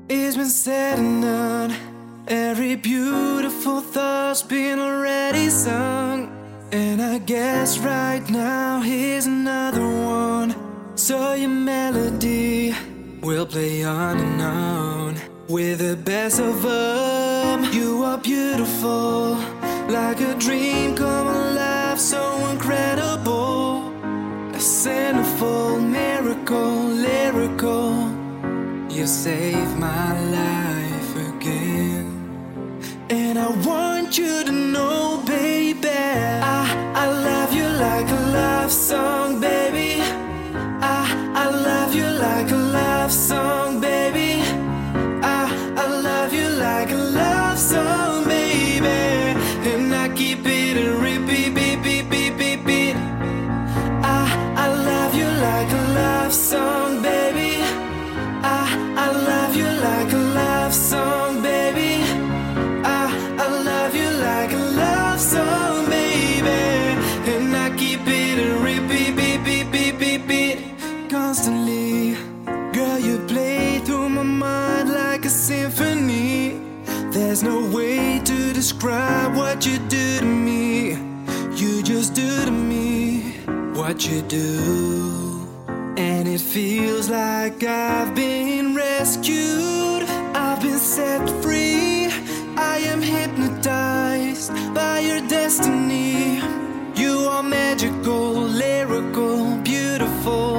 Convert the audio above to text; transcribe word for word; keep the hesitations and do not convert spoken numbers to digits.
It's been said and done. Every beautiful thought's been already sung. And I guess right now here's another one. So your melody will play on and on. With the best of them, you are beautiful, like a dream come alive, so incredible. A centerfold miracle, lyrical. You saved my life again. And I want you to know, baby, I, I love you like a love song, baby. I, I love you like a love song, baby. I, I love you like a love song, baby. And I keep it a repeat, beat, beat, beat, beat, beat. I, I love you like a love song, baby. I, I love you like a love song, baby. I, I love you like a love song, baby. And I keep it a repeat, beat, beat, beat, beat, beat. Constantly, girl, you play through my mind like a symphony. There's no way to describe what you do to me. You just do to me what you do. And it feels like I've been rescued. I've been set free. I am hypnotized by your destiny. You are magical, lyrical, beautiful.